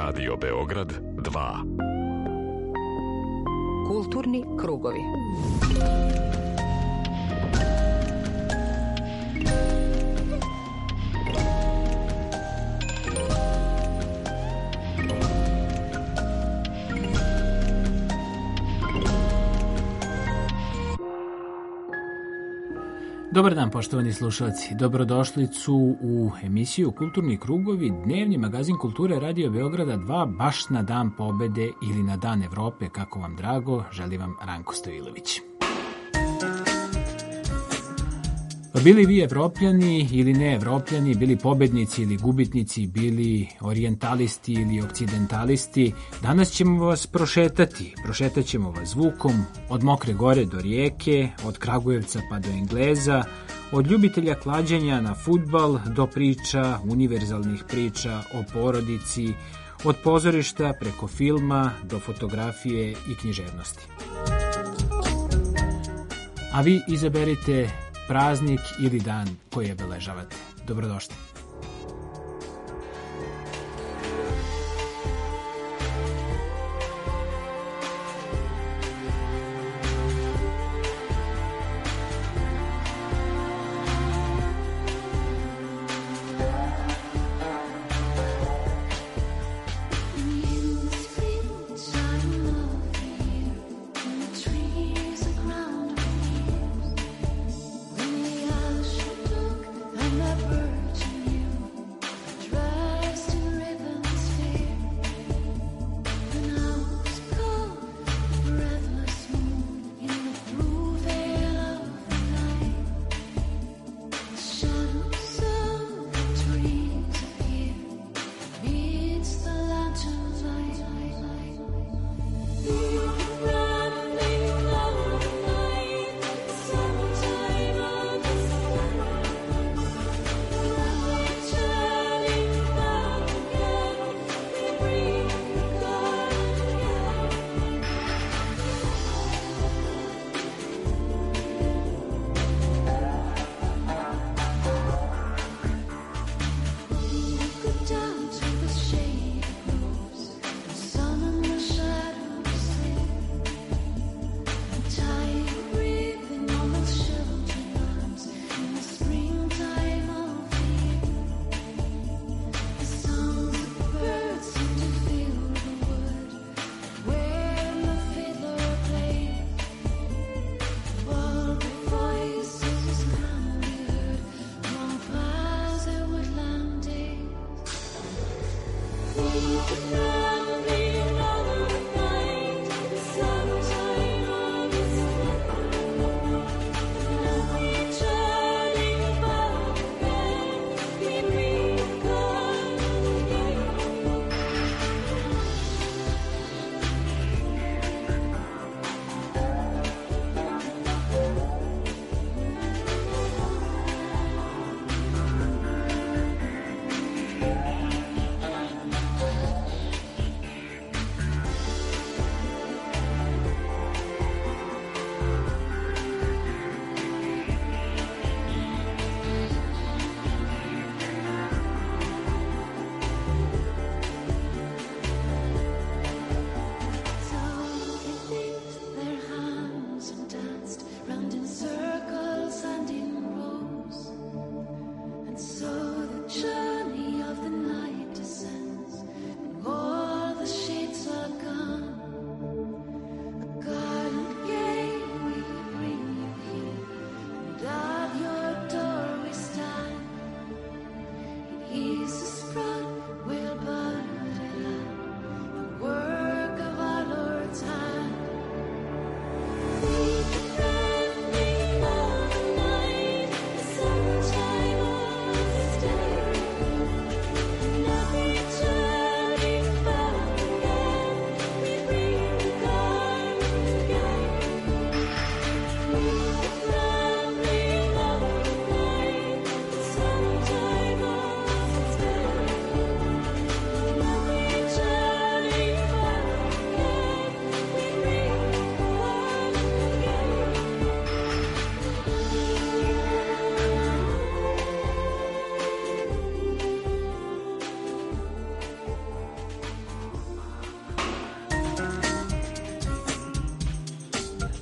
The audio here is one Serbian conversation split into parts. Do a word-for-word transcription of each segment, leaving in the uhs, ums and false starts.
Radio Beograd dva. Kulturni krugovi. Dobar dan, poštovani slušalci. Dobrodošli su u emisiju Kulturni krugovi, dnevni magazin kulture Radio Beograda dva, baš na dan pobede ili na dan Evrope, kako vam drago, želi vam Ranko Stojilović. Bili vi Evropljani ili ne Evropljani, bili pobednici ili gubitnici, bili orijentalisti ili okcidentalisti, danas ćemo vas prošetati. Prošetat ćemo vas zvukom od Mokre Gore do Rijeke, od Kragujevca pa do Engleza, od ljubitelja klađenja na fudbal do priča, univerzalnih priča o porodici, od pozorišta preko filma do fotografije i književnosti. A vi izaberite praznik ili dan koji obeležavate. Dobrodošli.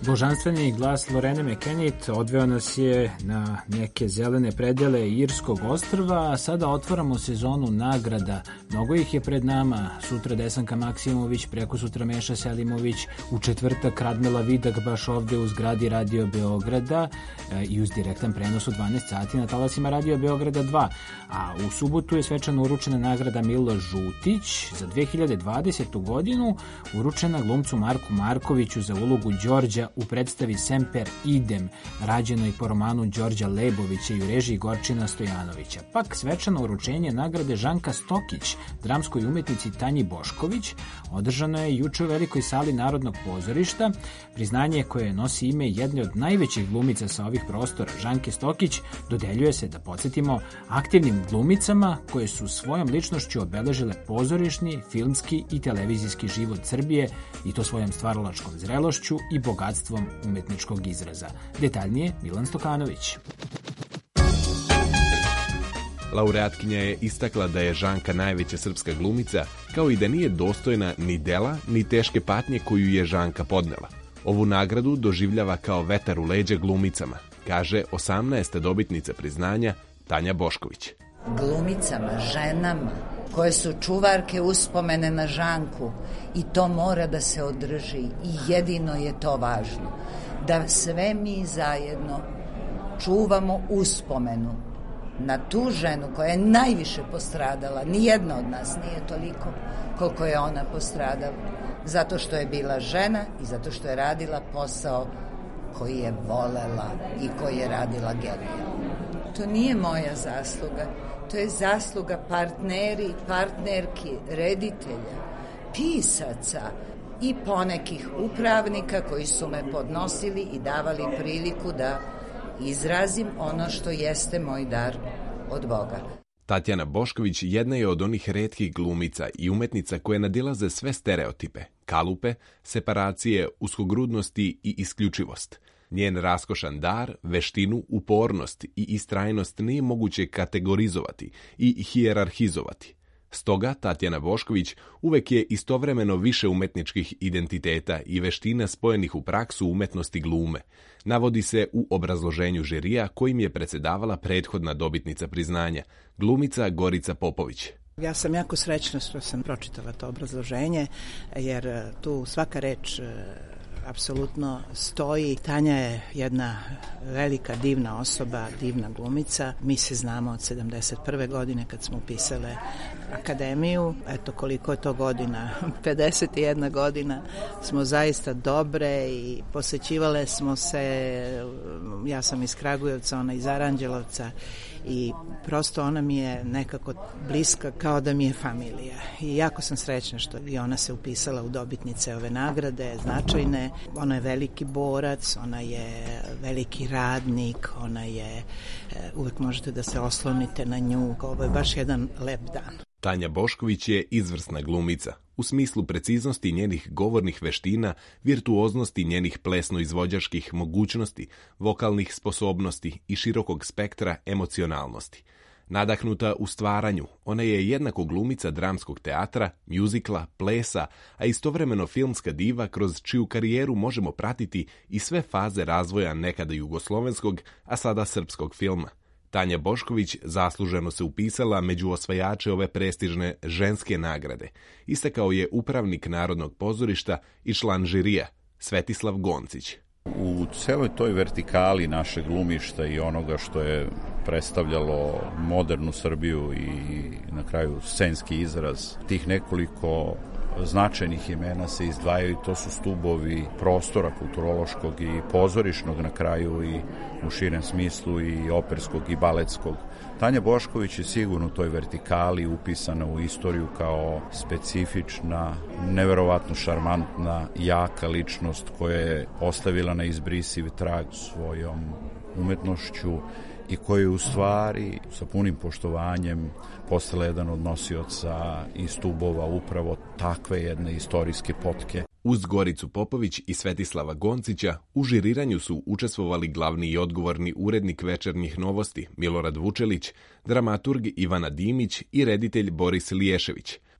Božanstveni glas Lorene McKennitt odveo nas je na neke zelene predele Irskog ostrva, a sada otvaramo sezonu nagrada. Mnogo ih je pred nama. Sutra Desanka Maksimović, preko sutra Meša Selimović, u četvrtak Radmila Vidak baš ovde u zgradi Radio Beograda e, i uz direktan prenos u dvanaest sati na talasima Radio Beograda dva. A u subotu je svečano uručena nagrada Milo Žutić za dve hiljade dvadesetu godinu, uručena glumcu Marku Markoviću za ulogu Đorđa u predstavi Semper Idem, rađenoj po romanu Đorđa Lebovića i u režiji Gorčina Stojanovića. Pak svečano uručenje nagrade Žanka Stokić, dramskoj umetnici Tanji Bošković, održano je juče u velikoj sali Narodnog pozorišta. Priznanje koje nosi ime jedne od najvećih glumica sa ovih prostora, Žanke Stokić, dodeljuje se, da podsjetimo, aktivnim glumicama koje su svojom ličnošću obeležile pozorišni, filmski i televizijski život Srbije, i to svojom stvaralačkom zrelošću i bogatstvom umetničkog izraza. Detaljnije Milan Stokanović. Laureatkinja je istakla da je Žanka najveća srpska glumica, kao i da nije dostojna ni dela, ni teške patnje koju je Žanka podnela. Ovu nagradu doživljava kao vetar u leđa glumicama, kaže osamnaesta dobitnica priznanja Tanja Bošković. Glumicama, ženama, koje su čuvarke uspomene na Žanku, i to mora da se održi i jedino je to važno. Da sve mi zajedno čuvamo uspomenu na tu ženu koja je najviše postradala. Nijedna od nas nije toliko koliko je ona postradala. Zato što je bila žena i zato što je radila posao koji je volela i koji je radila genijalno. To nije moja zasluga. To je zasluga partneri, partnerki, reditelja, pisaca i ponekih upravnika koji su me podnosili i davali priliku da izrazim ono što jeste moj dar od Boga. Tatjana Bošković jedna je od onih retkih glumica i umetnica koje nadilaze sve stereotipe, kalupe, separacije, uskogrudnosti i isključivost. Njen raskošan dar, veštinu, upornost i istrajnost nije moguće kategorizovati i hijerarhizovati. Stoga Tatjana Bošković uvek je istovremeno više umetničkih identiteta i veština spojenih u praksu umetnosti glume, navodi se u obrazloženju žirija kojim je predsedavala prethodna dobitnica priznanja, glumica Gorica Popović. Ja sam jako srećna što sam pročitala to obrazloženje, jer tu svaka reč apsolutno stoji. Tanja je jedna velika, divna osoba, divna glumica. Mi se znamo od sedamdeset prve godine kad smo upisale akademiju. Eto koliko je to godina, pedeset jedna godina. Smo zaista dobre i posećivale smo se, ja sam iz Kragujevca, ona iz Aranđelovca, i prosto ona mi je nekako bliska, kao da mi je familija. I jako sam srećna što i ona se upisala u dobitnice ove nagrade, značajne. Ona je veliki borac, ona je veliki radnik, ona je, uvek možete da se oslonite na nju. Ovo je baš jedan lep dan. Tanja Bošković je izvrsna glumica, u smislu preciznosti njenih govornih veština, virtuoznosti njenih plesno-izvođačkih mogućnosti, vokalnih sposobnosti i širokog spektra emocionalnosti. Nadahnuta u stvaranju, ona je jednako glumica dramskog teatra, mjuzikla, plesa, a istovremeno filmska diva kroz čiju karijeru možemo pratiti i sve faze razvoja nekada jugoslovenskog, a sada srpskog filma. Tanja Bošković zasluženo se upisala među osvajače ove prestižne ženske nagrade, istakao je upravnik Narodnog pozorišta i član žirija, Svetislav Goncić. U celoj toj vertikali našeg glumišta i onoga što je predstavljalo modernu Srbiju i na kraju scenski izraz, tih nekoliko značajnih imena se izdvajaju, to su stubovi prostora kulturološkog i pozorišnog na kraju i u širem smislu i operskog i baletskog. Tanja Bošković je sigurno u toj vertikali upisana u istoriju kao specifična, neverovatno šarmantna, jaka ličnost koja je ostavila na izbrisiv trag svojom umetnošću i koja je u stvari sa punim poštovanjem postala jedan od nosioca i stubova upravo takve jedne istorijske potke. Uz Goricu Popović i Svetislava Goncića u žiriranju su učestvovali glavni i odgovorni urednik Večernjih novosti Milorad Vučelić, dramaturg Ivana Dimić i reditelj Boris Liješević.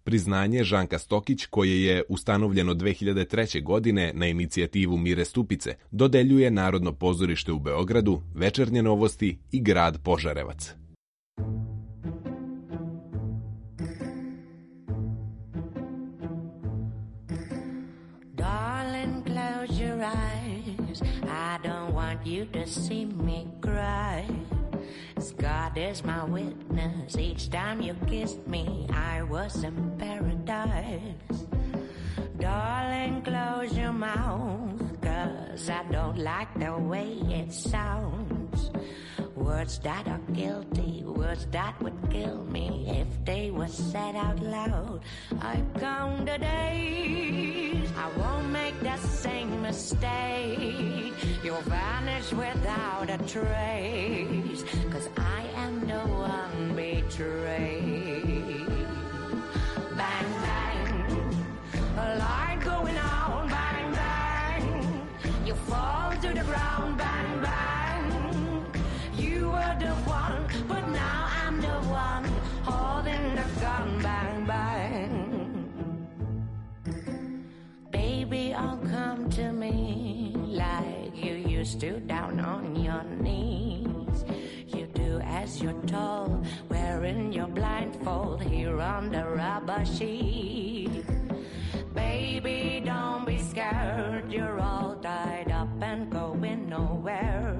Priznanje Žanka Stokić, koje je ustanovljeno dve hiljade treće. godine na inicijativu Mire Stupice, dodeljuje Narodno pozorište u Beogradu, Večernje novosti i grad Požarevac. Darling, close your eyes. I don't want you to see me cry. God is my witness, each time you kissed me, I was in paradise. Darling, close your mouth, 'cause I don't like the way it sounds. Words that are guilty, words that would kill me if they were said out loud. I've come the days, I won't make the same mistake. You'll vanish without a trace, 'cause I am the one betrayed. Bang, bang, a light going on, bang, bang. You fall to the ground, bang, bang. You were the one, but now I'm the one holding the gun, bang, bang. Baby, oh, come to me like you used to, down on your knees. You do as you're told, wearing your blindfold here on the rubber sheet. Baby, don't be scared, you're all tied up and going nowhere.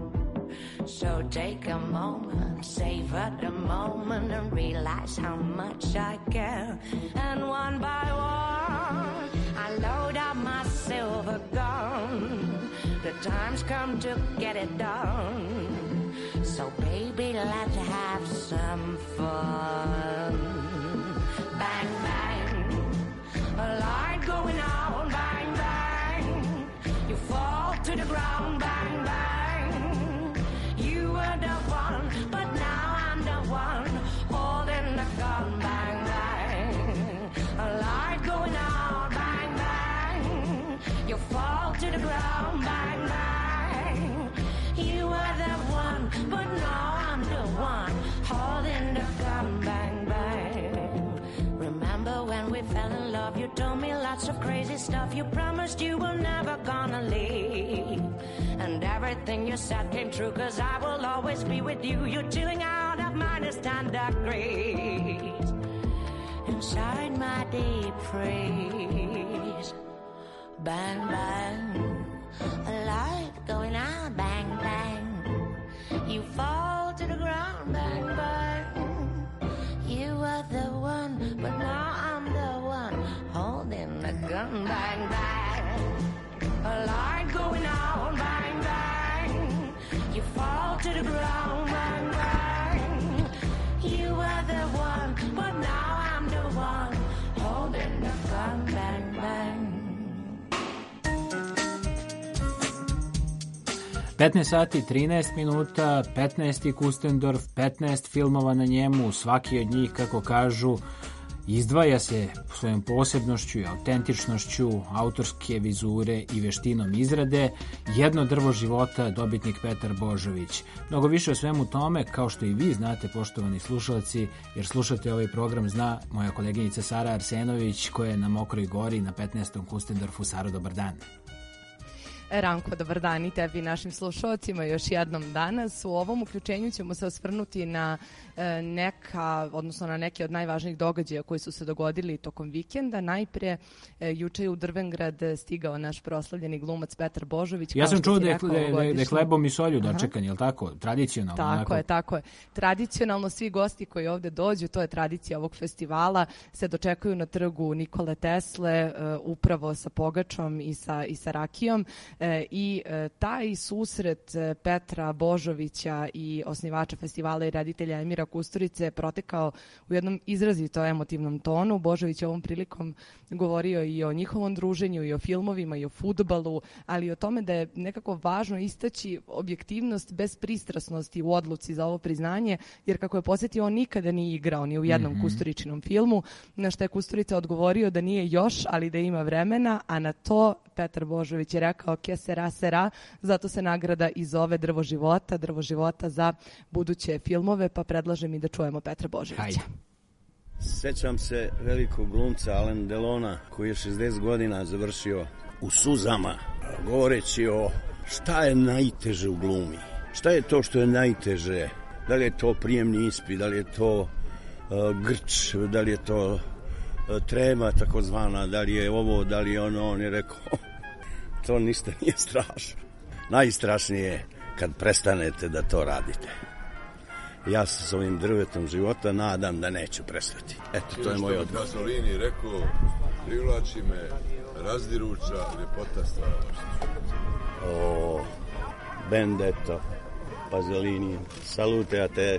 So take a moment, savor the moment and realize how much I care. And one by one, I load up my silver gun. The time's come to get it done. So baby, let's have some fun. Bang, bang, a light going on, bang, bang. You fall to the ground, bang, bang. You were the one, but now I'm the one holding the gun, bang, bang. A light going on, bang, bang. You fall to the ground, bang, bang. You were the one, but now I'm the one holding the gun, bang, bang. Remember when we fell in love, you told me lots of crazy stuff. You promised you were never gonna leave. And everything you said came true, 'cause I will always be with you. You're chilling out at minus ten degrees inside my deep freeze. Bang, bang, a light going out, bang, bang. You fall to the ground, bang, bang. You were the one, but now I'm the one holding the gun, bang, bang. A light going on, bang, bang. You fall to the ground, bang, bang. You were the one, but now I'm the one holding the gun, bang, bang. petnaest sati i trinaest minuta, petnaesti Kustendorf, petnaest filmova na njemu, svaki od njih, kako kažu, izdvaja se svojom posebnošću i autentičnošću, autorske vizure i veštinom izrade. Jedno drvo života, dobitnik Petar Božović. Mnogo više o svemu tome, kao što i vi znate, poštovani slušalci, jer slušate ovaj program, zna moja koleginica Sara Arsenović, koja je na Mokroj gori na petnaestom Kustendorfu. Saro, dobar dan. Ranko, dobar dan i tebi i našim slušalcima još jednom danas. U ovom uključenju ćemo se osvrnuti na neka, odnosno na neke od najvažnijih događaja koji su se dogodili tokom vikenda. Najpre, juče je u Drvengrad stigao naš proslavljeni glumac Petar Božović. Ja sam čuo da je, da je hlebom i solju dočekan, je li tako? Tradicionalno. Tako onako. je, tako je. Tradicionalno svi gosti koji ovde dođu, to je tradicija ovog festivala, se dočekuju na trgu Nikole Tesle, upravo sa pogačom i sa, i sa rakijom. I taj susret Petra Božovića i osnivača festivala i reditelja Emira Kusturice je protekao u jednom izrazito emotivnom tonu. Božović je ovom prilikom govorio i o njihovom druženju, i o filmovima, i o fudbalu, ali i o tome da je nekako važno istaći objektivnost bez pristrasnosti u odluci za ovo priznanje, jer kako je posjetio, on nikada nije igrao ni u jednom mm-hmm. Kusturičinom filmu, na što je Kusturica odgovorio da nije još, ali da ima vremena, a na to Petar Božović je rekao ke sera sera, zato se nagrada i zove Drvo života, Drvo života za buduće filmove, pa predlažem i da čujemo Petra Božovića. Hajde. Sećam se velikog glumca Alain Delona koji je šezdeset godina završio u suzama govoreći o šta je najteže u glumi. Šta je to što je najteže? Da li je to prijemni ispit, da li je to uh, grč, da li je to uh, trema takozvana, da li je ovo, da li je ono. On je rekao, to ništa nije strašno. Najstrašnije je kad prestanete da to radite. Ja se s ovim drvetom života nadam da neću prestati. Eto, to je moj odgovor. Pasolini rekao, privlači me razdiruča ljepota stvarnosti. O, Benedetto, Pasolini, salute a te.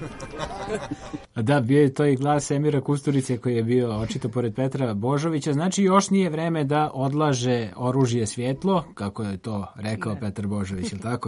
Da, bio je to i glas Emira Kusturice koji je bio očito pored Petra Božovića. Znači još nije vreme da odlaže oružje svjetlo, kako je to rekao ne. Petar Božović, je li tako?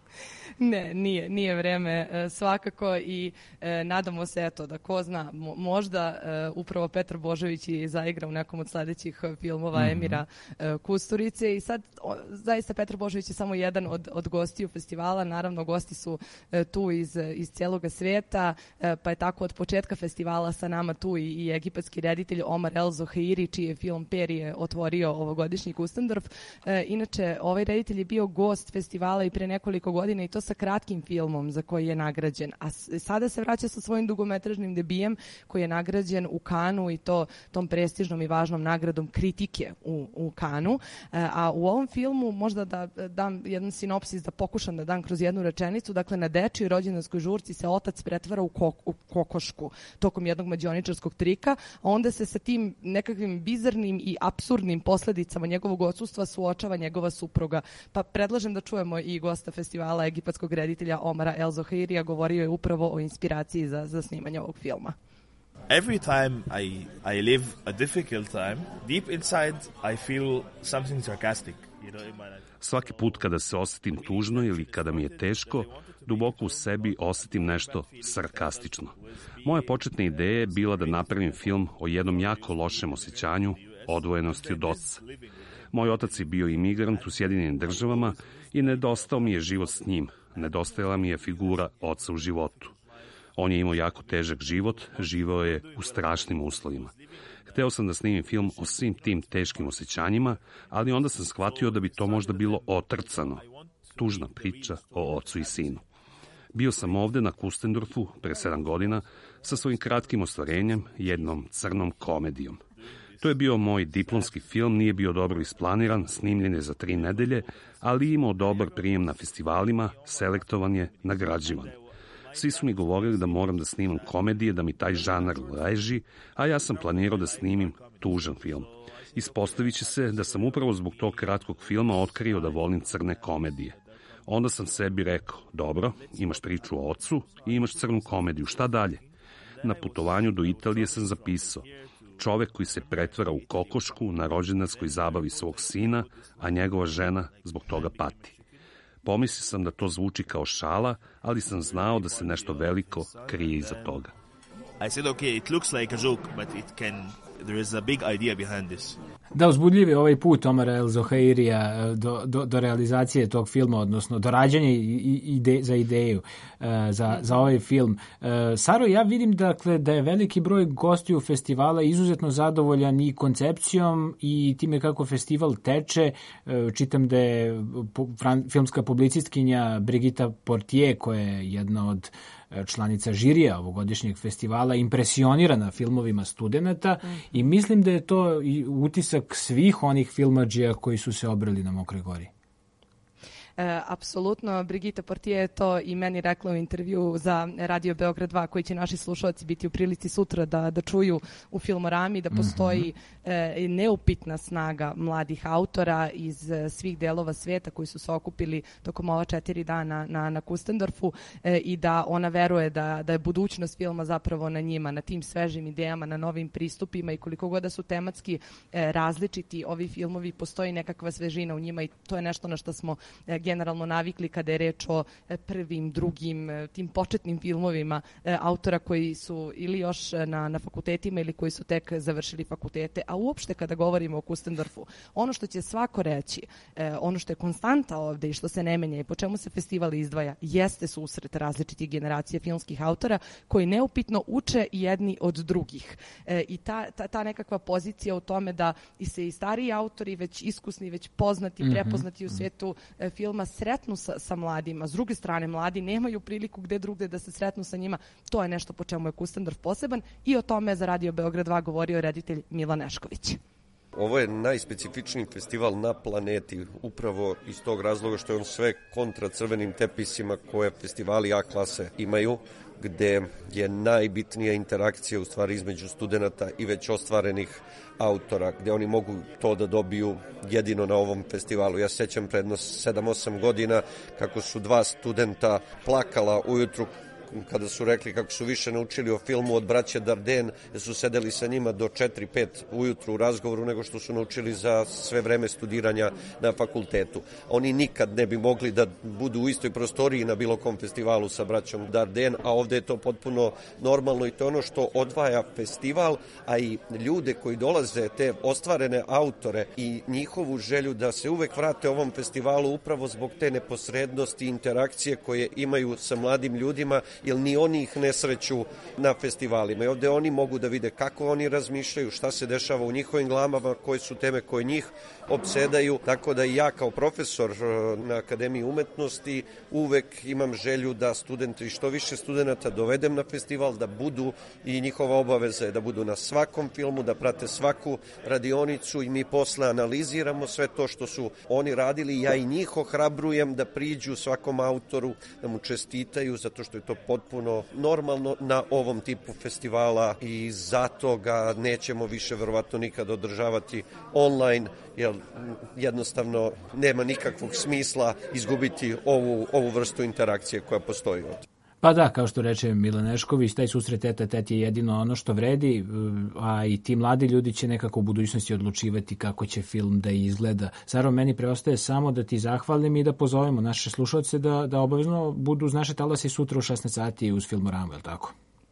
Ne, nije, nije vreme e, svakako i e, nadamo se eto da ko zna mo, možda e, upravo Petar Božović i zaigra u nekom od sledećih filmova mm-hmm. Emira e, Kusturice i sad o, zaista Petar Božović je samo jedan od, od gostiju festivala, naravno gosti su e, tu iz, iz cijeloga svijeta, e, pa je tako od početka festivala sa nama tu i, i egipatski reditelj Omar El Zohairi, čiji je film Perije otvorio ovogodišnji Kustendorf. E, inače, ovaj reditelj je bio gost festivala i pre nekoliko godina i to sa kratkim filmom za koji je nagrađen, a sada se vraća sa svojim dugometražnim debijem koji je nagrađen u Kanu i to tom prestižnom i važnom nagradom kritike u, u Kanu. A u ovom filmu možda da dam jedan sinopsis, da pokušam da dam kroz jednu rečenicu. Dakle, na dečijoj rođendanskoj žurci se otac pretvara u, kok, u kokošku tokom jednog mađioničarskog trika, a onda se sa tim nekakvim bizarnim i apsurdnim posledicama njegovog odsustva suočava njegova supruga. Pa predlažem da čujemo i gosta festivala, egipatskog reditelja Omara El Zohairija, govorio je upravo o inspiraciji za, za snimanje ovog filma. Every time I, I live a difficult time, deep inside I feel something sarcastic. You know, in my life. Svaki put kada se osjetim tužno ili kada mi je teško, duboko u sebi osjetim nešto sarkastično. Moja početna ideja je bila da napravim film o jednom jako lošem osjećanju, odvojenosti od oca. Moj otac je bio imigrant u Sjedinjenim državama i nedostao mi je život s njim. Nedostajala mi je figura oca u životu. On je imao jako težak život, živeo je u strašnim uslovima. Hteo sam da snimim film o svim tim teškim osjećanjima, ali onda sam shvatio da bi to možda bilo otrcano. Tužna priča o ocu i sinu. Bio sam ovde na Kustendorfu pre sedam godina sa svojim kratkim ostvarenjem, jednom crnom komedijom. To je bio moj diplomski film, nije bio dobro isplaniran, snimljen je za tri nedelje, ali imao dobar prijem na festivalima, selektovan je, nagrađivan. Svi su mi govorili da moram da snimam komedije, da mi taj žanar leži, a ja sam planirao da snimim tužan film. Ispostavit će se da sam upravo zbog tog kratkog filma otkrio da volim crne komedije. Onda sam sebi rekao, dobro, imaš priču o ocu i imaš crnu komediju, šta dalje? Na putovanju do Italije sam zapisao, čovek koji se pretvara u kokošku na rođendanskoj zabavi svog sina, a njegova žena zbog toga pati. Pomislio sam da to zvuči kao šala, ali sam znao da se nešto veliko krije iza toga. I said, okay, it looks like a joke, but it can, there is a big idea behind this. Da, uzbudljiv je ovaj put Omara El Zohairija do, do, do realizacije tog filma, odnosno do rađanja ide, za ideju za, za ovaj film. Saro, ja vidim dakle da je veliki broj gostiju festivala izuzetno zadovoljan i koncepcijom i time kako festival teče. Čitam da je filmska publicistkinja Brigitta Portier, koja je jedna od članica žirija ovogodišnjeg festivala, impresionirana filmovima studenata mm. i mislim da je to i utisak svih onih filmadžija koji su se obrali na Mokroj Gori. E, apsolutno, Brigitta Portier je to i meni rekla u intervju za Radio Beograd dva, koji će naši slušalci biti u prilici sutra da, da čuju u Filmorami, da postoji mm-hmm. e, neupitna snaga mladih autora iz e, svih delova sveta koji su se okupili tokom ova četiri dana na, na Kustendorfu e, i da ona veruje da, da je budućnost filma zapravo na njima, na tim svežim idejama, na novim pristupima i koliko god da su tematski e, različiti ovi filmovi, postoji nekakva svežina u njima i to je nešto na što smo e, generalno navikli kada je reč o prvim, drugim, tim početnim filmovima autora koji su ili još na, na fakultetima ili koji su tek završili fakultete. A uopšte kada govorimo o Kustendorfu, ono što će svako reći, ono što je konstanta ovde i što se ne menja i po čemu se festival izdvaja, jeste susret različitih generacija filmskih autora koji neupitno uče jedni od drugih. I ta, ta, ta nekakva pozicija u tome da i se i stariji autori, već iskusni, već poznati, prepoznati u svijetu filma, sretnu sa, sa mladima. S druge strane, mladi nemaju priliku gde drugde da se sretnu sa njima. To je nešto po čemu je Kustendorf poseban i o tome je za Radio Beograd dva govorio reditelj Milan Nešković. Ovo je najspecifičniji festival na planeti, upravo iz tog razloga što je on sve kontra crvenim tepisima koje festivali A klase imaju, gde je najbitnija interakcija u stvari između studenta i već ostvarenih autora, gde oni mogu to da dobiju jedino na ovom festivalu. Ja sećam predno sedam osam godina kako su dva studenta plakala ujutru kada su rekli kako su više naučili o filmu od braće Darden, jer su sedeli sa njima do četiri pet ujutru u razgovoru nego što su naučili za sve vreme studiranja na fakultetu. Oni nikad ne bi mogli da budu u istoj prostoriji na bilo kom festivalu sa braćom Darden, a ovde je to potpuno normalno i to je ono što odvaja festival, a i ljude koji dolaze, te ostvarene autore i njihovu želju da se uvek vrate ovom festivalu upravo zbog te neposrednosti i interakcije koje imaju sa mladim ljudima, jer ni oni ih ne sreću na festivalima. I ovde oni mogu da vide kako oni razmišljaju, šta se dešava u njihovim glavama, koje su teme koje njih opsedaju. Tako da i ja kao profesor na Akademiji umetnosti uvek imam želju da studenti, što više studenta dovedem na festival, da budu i njihova obaveza je da budu na svakom filmu, da prate svaku radionicu i mi posle analiziramo sve to što su oni radili. Ja i njih ohrabrujem da priđu svakom autoru, da mu čestitaju, zato što je to potpuno normalno na ovom tipu festivala i zato ga nećemo više verovatno nikad održavati online, jer jednostavno nema nikakvog smisla izgubiti ovu, ovu vrstu interakcije koja postoji ovdje. Pa da, kao što reče Milan Nešković, taj susret tete tet je jedino ono što vredi, a i ti mladi ljudi će nekako u budućnosti odlučivati kako će film da izgleda. Saro, meni preostaje samo da ti zahvalim i da pozovemo naše slušalce da, da obavezno budu uz naše talase sutra u šesnaest sati uz Filmoramu, je li tako?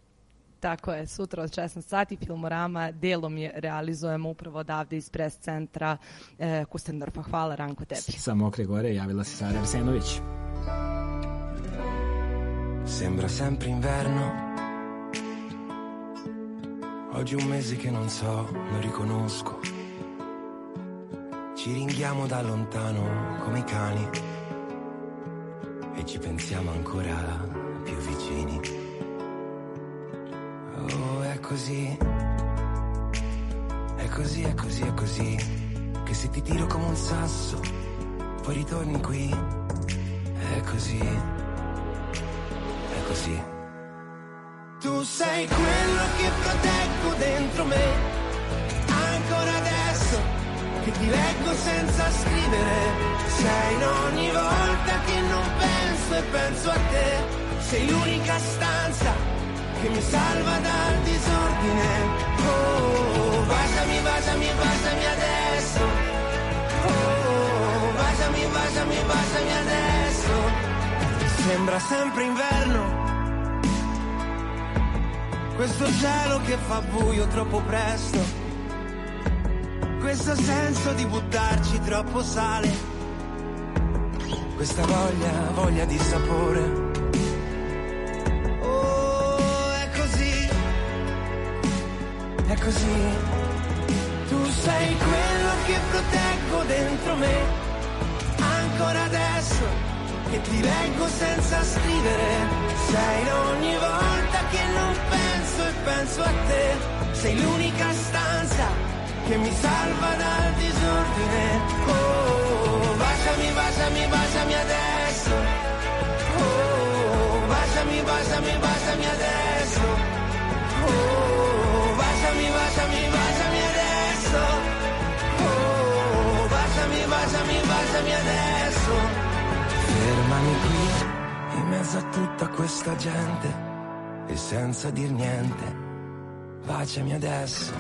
Tako je, sutra od šesnaest sati Filmorama delom je realizujemo upravo odavde iz pres centra eh, Kustendorfa. Hvala, Ranko, tebi. Sa Mokre Gore javila se Sara Arsenović. Sembra sempre inverno. Oggi un mese che non so, non riconosco. Ci ringhiamo da lontano come i cani e ci pensiamo ancora più vicini. Oh, è così, è così, è così, è così, che se ti tiro come un sasso, poi ritorni qui. È così, è così. Tu sei quello che proteggo dentro me, ancora adesso che ti leggo senza scrivere. Sei in ogni volta che non penso e penso a te. Sei l'unica stanza che mi salva dal disordine. Oh, baciami, baciami, baciami adesso. Oh, baciami, baciami, baciami adesso. Sembra sempre inverno, questo cielo che fa buio troppo presto, questo senso di buttarci troppo sale, questa voglia, voglia di sapore. È così, tu sei quello che proteggo dentro me, ancora adesso che ti leggo senza scrivere. Sei in ogni volta che non penso e penso a te. Sei l'unica stanza che mi salva dal disordine. Oh, baciami, baciami, baciami adesso. Oh, baciami, baciami, baciami adesso. Oh, baciami, baciami, baciami adesso. Oh, baciami, baciami, baciami adesso. Fermami qui, in mezzo a tutta questa gente, e senza dir niente, baciami adesso.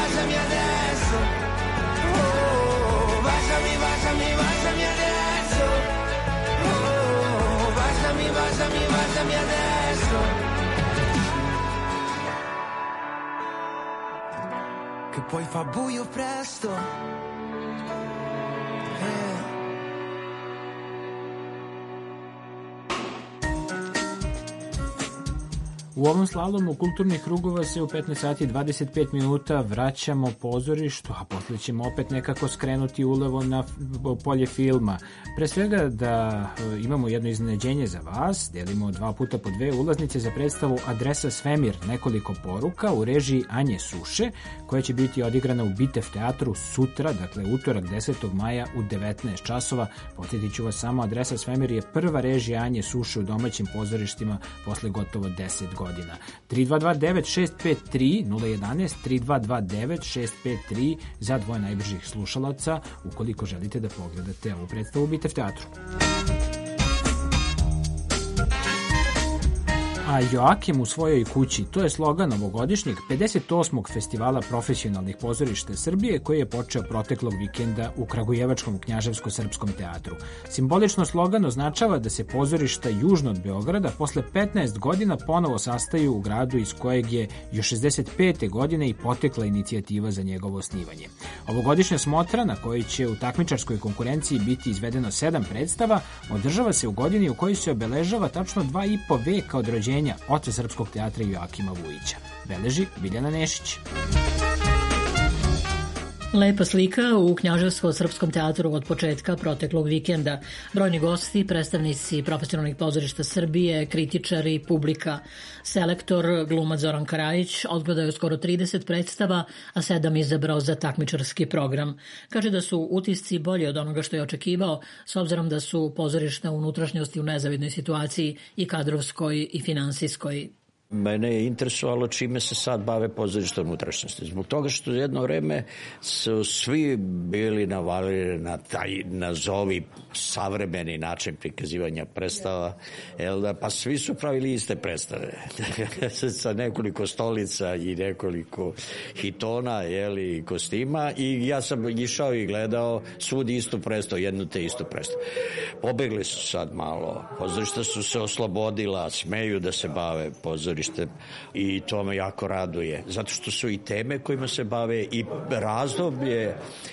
baciami adesso. Oh, baciami, baciami, baciami adesso. Oh, baciami, baciami, baciami adesso. Che poi fa buio presto. Eh. U ovom slalomu kulturnih krugova se u petnaest sati i dvadeset pet minuta vraćamo pozorištu, a posle ćemo opet nekako skrenuti ulevo na polje filma. Pre svega da imamo jedno iznenađenje za vas, delimo dva puta po dve ulaznice za predstavu Adresa Svemir, nekoliko poruka u režiji Anje Suše, koja će biti odigrana u Bitev teatru sutra, dakle utorak desetog maja u devetnaest časova. Podsjetit ću vas samo, Adresa Svemir je prva režija Anje Suše u domaćim pozorištima posle gotovo deset godina. tri dva dva devet šest pet tri nula jedan jedan tri dva dva devet šest pet tri za dvoje najbržih slušalaca ukoliko želite da pogledate ovu predstavu u Bitev teatru. A Joakim u svojoj kući, to je slogan ovogodišnjeg pedeset osmog festivala profesionalnih pozorišta Srbije koji je počeo proteklog vikenda u Kragujevačkom knjaževsko-srpskom teatru. Simbolično slogan označava da se pozorišta južno od Beograda posle petnaest godina ponovo sastaju u gradu iz kojeg je još šezdeset pete godine i potekla inicijativa za njegovo osnivanje. Ovogodišnja smotra, na kojoj će u takmičarskoj konkurenciji biti izvedeno sedam predstava, održava se u godini u kojoj se obeležava tačno dva i po veka od rođenja oca srpskog teatra Joakima Vujića. Beleži Biljana Nešić. Lepa slika u Knjaževsko-srpskom teatru od početka proteklog vikenda. Brojni gosti, predstavnici profesionalnih pozorišta Srbije, kritičari, publika. Selektor, glumac Zoran Karajić, odgledao je skoro trideset predstava, a sedam izabrao za takmičarski program. Kaže da su utisci bolji od onoga što je očekivao, s obzirom da su pozorišta unutrašnjosti u nezavidnoj situaciji i kadrovskoj i finansijskoj. Mene je interesovalo čime se sad bave pozorišta unutrašnjosti. Zbog toga što jedno vreme su svi bili navalili na taj, nazovi, savremeni način prikazivanja predstava, jel da, pa svi su pravili iste predstave. Sa nekoliko stolica i nekoliko hitona, jel, i kostima, i ja sam išao i gledao svud istu predstavu, jednu te istu predstavu. Pobegli su sad malo, pozorišta su se oslobodila, smeju da se bave pozorišta, i to me jako raduje, zato što su i teme kojima se bave i razdoblje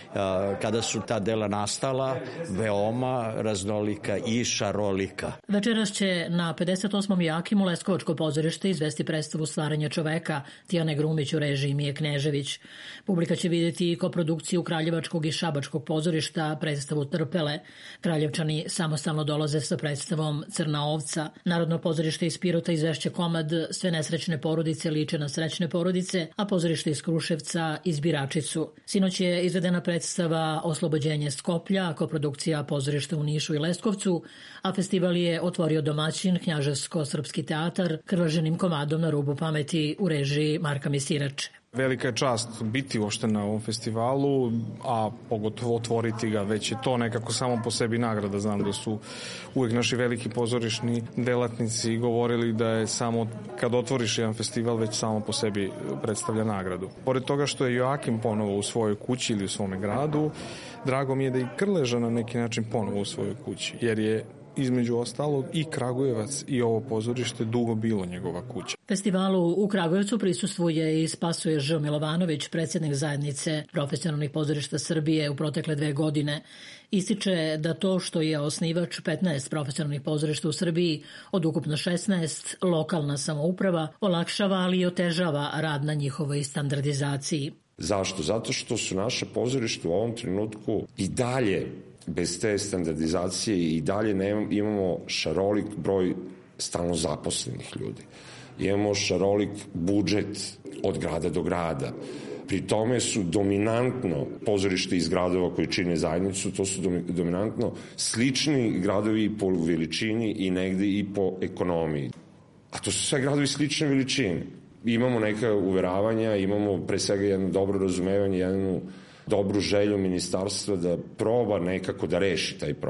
kada su ta dela nastala veoma raznolika i šarolika. Večeras će na pedeset osmom Joakimu Leskovačko pozorište izvesti predstavu Stvaranje čoveka Tijane Grumić u režiji Mije Knežević. Publika će vidjeti i koprodukciju Kraljevačkog i Šabačkog pozorišta, predstavu Trpele. Kraljevčani samostalno dolaze sa predstavom Crna ovca. Narodno pozorište iz Pirota izvešće komad Sve nesrećne porodice liče na srećne porodice, a pozorište iz Kruševca Izbiračicu. Sinoć je izvedena predstava Oslobođenje Skoplja, koprodukcija pozorišta u Nišu i Leskovcu, a festival je otvorio domaćin Knjaževsko-srpski teatar krvaženim komadom Na rubu pameti u režiji Marka Misirače. Velika je čast biti uopšte na ovom festivalu, a pogotovo otvoriti ga, već je to nekako samo po sebi nagrada. Znam da su uvek naši veliki pozorišni delatnici govorili da je samo kad otvoriš jedan festival već samo po sebi predstavlja nagradu. Pored toga što je Joakim ponovo u svojoj kući ili u svome gradu, drago mi je da i Krleža na neki način ponovo u svojoj kući, jer je između ostalog i Kragujevac i ovo pozorište dugo bilo njegova kuća. Festivalu u Kragujevcu prisustvuje i Spasoje Ž. Milovanović, predsjednik zajednice profesionalnih pozorišta Srbije u protekle dve godine. Ističe da to što je osnivač petnaest profesionalnih pozorišta u Srbiji od ukupno šesnaest, lokalna samouprava, olakšava ali i otežava rad na njihovoj standardizaciji. Zašto? Zato što su naše pozorište u ovom trenutku i dalje bez te standardizacije i dalje ne, imamo šarolik broj stalno zaposlenih ljudi. Imamo šarolik budžet od grada do grada. Pri tome su dominantno pozorište iz gradova koji čine zajednicu, to su dominantno slični gradovi i po veličini i negde i po ekonomiji. A to su sve gradovi slične veličine. Imamo neka uveravanja, imamo pre svega jedno dobro razumevanje, jednu dobru želju ministarstva da proba nekako da reši taj problem.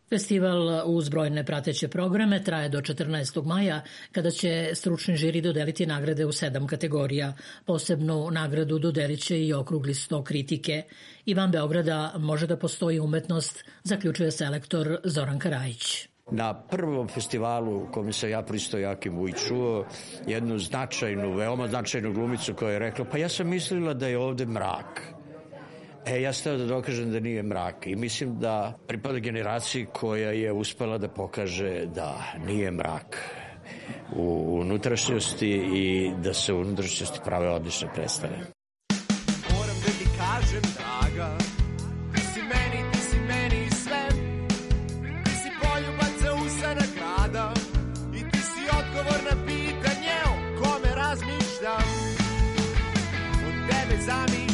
Festival uz brojne prateće programe traje do četrnaestog maja, kada će stručni žiri dodeliti nagrade u sedam kategorija. Posebnu nagradu dodelit će i okrugli sto kritike. I van Beograda može da postoji umetnost, zaključuje selektor Zoran Karajić. Na prvom festivalu u kome sam ja pristojaki Vuj čuo jednu značajnu, veoma značajnu glumicu koja je rekla, pa ja sam mislila da je ovde mrak. E, ja sam da dokažem da nije mrak i mislim da pripada generaciji koja je uspela da pokaže da nije mrak u unutrašnjosti i da se u unutrašnjosti prave odlične predstave. Moram da ti kažem, draga, ti si meni, ti si meni sve, ti si poljubac za usanak grada i ti si odgovor na pitanje o kome razmišljam, od tebe zamišljam.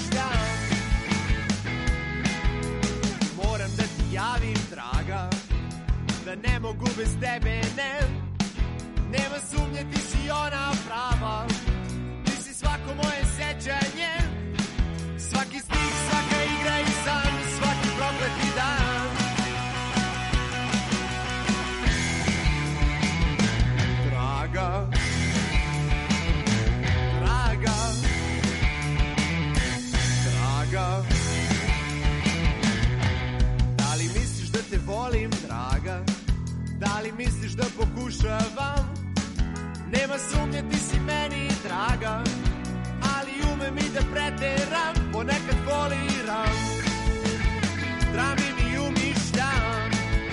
Javim, draga, da ne mogu bez tebe, ne. Nema sumnje, ti si ona prava, ti si svako moje sećanje, svaki stih, svaka igra i san, svaki prokleti dan. Draga, draga, draga, te volim, draga, da li misliš da pokušavam? Nema sumnje, ti si meni draga, ali umem i da preteram, ponekad foliram, tramim i umišljam.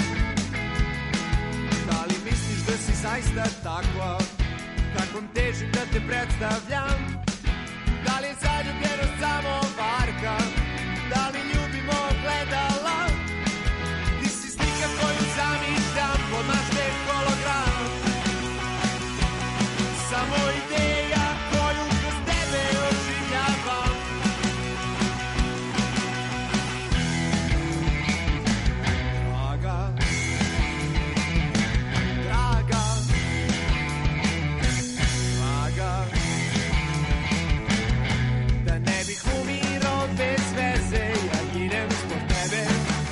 Da li misliš da si zaista takva, kakvom težim da te predstavljam? Da li je zaljubljenost samo varka, da li ljubimo gledala? Koju zamišljam, podmašte hologram, samo ideja koju kroz tebe oživljavam. Draga, draga, draga, da ne bih umirao bez veze, ja ginem zbog tebe.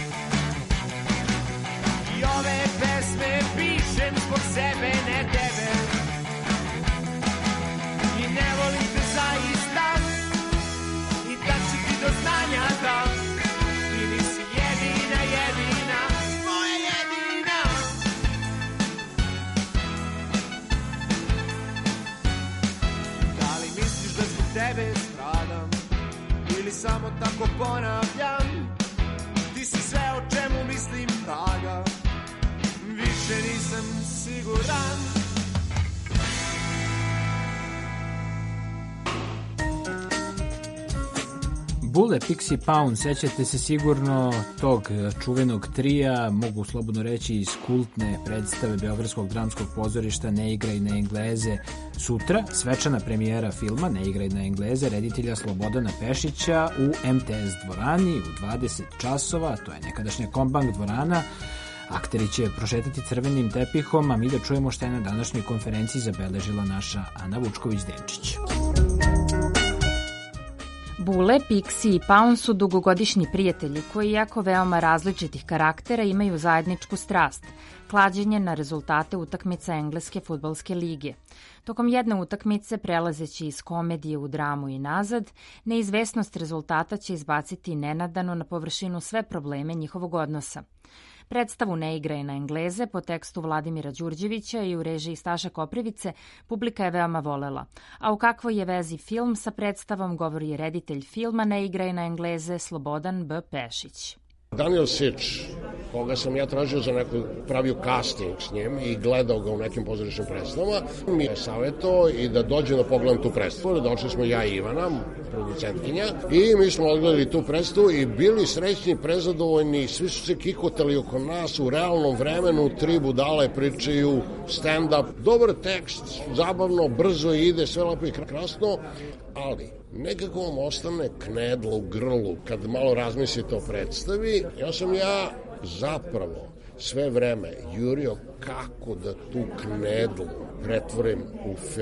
I ove pesme pišem zbog sebe, ne tebe. I ne volim te zaista, i da ću ti do znanja da ti nisi jedina, jedina, moja jedina. Da li misliš da zbog tebe stradam, ili samo tako ponavljam? Ti si sve o čemu mislim, draga, više nisam siguran. Bule, Pixie Pound, sećate se sigurno tog čuvenog trija, mogu slobodno reći iz kultne predstave Beogradskog dramskog pozorišta Ne igraj na Engleze. Sutra svečana premijera filma Ne igraj na Engleze reditelja Slobodana Pešića u em te es dvorani u dvadeset časova, to je nekadašnja Kombank dvorana. Akteri će prošetati crvenim tepihom, a mi da čujemo šta je na današnjoj konferenciji zabeležila naša Ana Vučković-Denčić. Bule, Pixie i Pound su dugogodišnji prijatelji koji, iako veoma različitih karaktera, imaju zajedničku strast – klađenje na rezultate utakmica Engleske fudbalske lige. Tokom jedne utakmice, prelazeći iz komedije u dramu i nazad, neizvesnost rezultata će izbaciti nenadano na površinu sve probleme njihovog odnosa. Predstavu Ne igraj na Engleze po tekstu Vladimira Đurđevića i u režiji Staša Koprivice publika je veoma volela. A u kakvoj je vezi film sa predstavom govori reditelj filma Ne igraj na Engleze Slobodan B. Pešić. Daniel Sič, koga sam ja tražio za neku, pravio casting s njim i gledao ga u nekim pozorišnim predstavama, mi je savjetovao i da dođe da pogledam tu predstavu. Došli smo ja i Ivana, producentkinja, i mi smo odgledali tu predstavu i bili srećni, prezadovoljni, svi su se kikotali oko nas u realnom vremenu, tri budale pričaju, stand-up, dobar tekst, zabavno, brzo ide, sve lepo i krasno, ali nekako vam ostane knedlo u grlu kad malo razmislite o predstavi. Ja sam ja zapravo sve vreme jurio kako da tu knedlu pretvorim u film.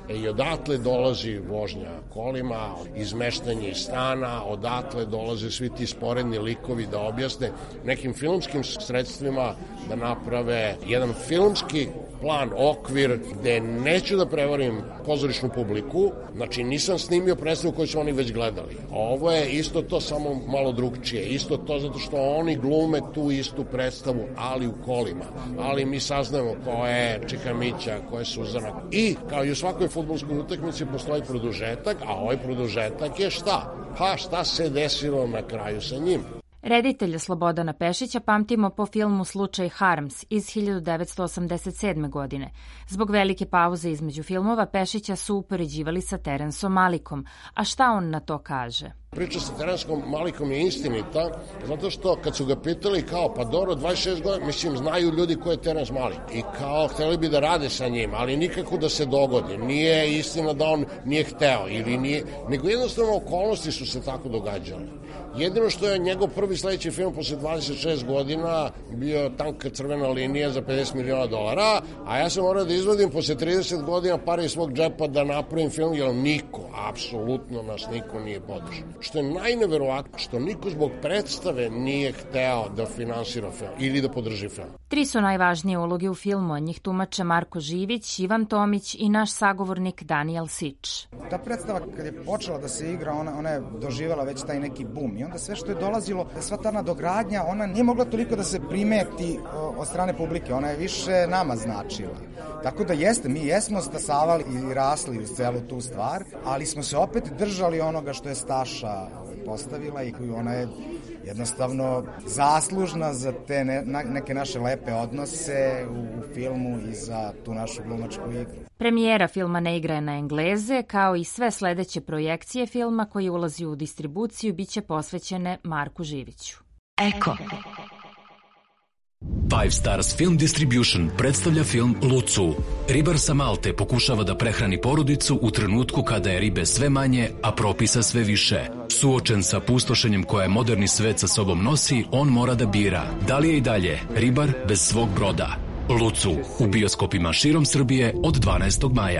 E, i odatle dolazi vožnja kolima, izmeštanje iz stana, odatle dolaze svi ti sporedni likovi da objasne nekim filmskim sredstvima da naprave jedan filmski plan, okvir, gde neću da prevarim pozorišnu publiku, znači nisam snimio predstavu koju su oni već gledali. Ovo je isto to, samo malo drugčije. Isto to zato što oni glume tu istu predstavu, ali u kolima. Ali mi saznamo ko je Čika Mića, ko je Suzana. I, kao i u svakoj fudbalskoj utakmici, postoji produžetak, a ovaj produžetak je šta? Pa šta se desilo na kraju sa njim? Reditelja Slobodana Pešića pamtimo po filmu Slučaj Harms iz hiljadu devetsto osamdeset sedme. godine. Zbog velike pauze između filmova Pešića su upoređivali sa Terensom Malikom. A šta on na to kaže? Priča sa Terenskom Malikom je istinita, zato što kad su ga pitali kao, pa dobro, dvadeset šest godina, mislim, znaju ljudi ko je Terens Malik. I kao, hteli bi da rade sa njim, ali nikako da se dogodi. Nije istina da on nije hteo, ili nije, nego jednostavno okolnosti su se tako događale. Jedino što je njegov prvi sledeći film posle dvadeset šest godina bio Tanka crvena linija za pedeset miliona dolara, a ja sam morao da izvadim posle trideset godina pare iz svog džepa da napravim film, jer niko, apsolutno nas niko nije podržao. Što je najneverovatno, što niko zbog predstave nije hteo da finansira film ili da podrži film. Tri su najvažnije uloge u filmu, a njih tumače Marko Živić, Ivan Tomić i naš sagovornik Daniel Sič. Ta predstava kad je počela da se igra, ona, ona je doživjela već taj neki bum i onda sve što je dolazilo, sva ta nadogradnja, ona nije mogla toliko da se primeti od strane publike, ona je više nama značila. Tako da jeste, mi jesmo stasavali i rasli uz celu tu stvar, ali smo se opet držali onoga što je Staša postavila i koju ona je jednostavno zaslužna za te ne, neke naše lepe odnose u, u filmu i za tu našu glumačku igru. Premijera filma ne igra je na Engleze, kao i sve sledeće projekcije filma koji ulazi u distribuciju biće posvećene Marku Živiću. Eko. Five Stars Film Distribution predstavlja film Lucu. Ribar sa Malte pokušava da prehrani porodicu u trenutku kada je ribe sve manje, a propisa sve više. Suočen sa pustošenjem koje moderni svet sa sobom nosi, on mora da bira da li je i dalje ribar bez svog broda. Lucu u bioskopima širom Srbije od dvanaestog maja.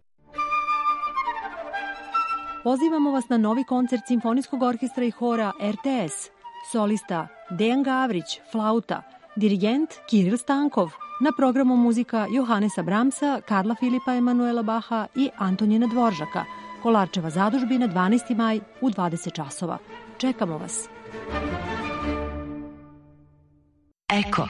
Pozivamo vas na novi koncert Simfonijskog orkestra i hora R T S. Solista Dejan Gavrić, flauta. Dirigent Kiril Stankov, na programu muzika Johanesa Bramsa, Karla Filipa Emanuela Baha i Antonina Dvoržaka. Kolarčeva zadužbina dvanaesti maj u dvadeset časova. Čekamo vas. Eko.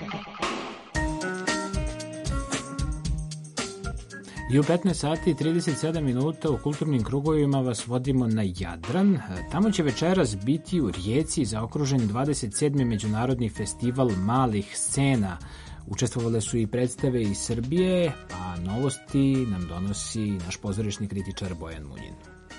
I u petnaest sati i trideset sedam minuta u kulturnim krugovima vas vodimo na Jadran. Tamo će večeras biti u Rijeci zaokružen dvadeset sedmi Međunarodni festival malih scena. Učestvovale su i predstave iz Srbije, a novosti nam donosi naš pozorišni kritičar Bojan Munjin.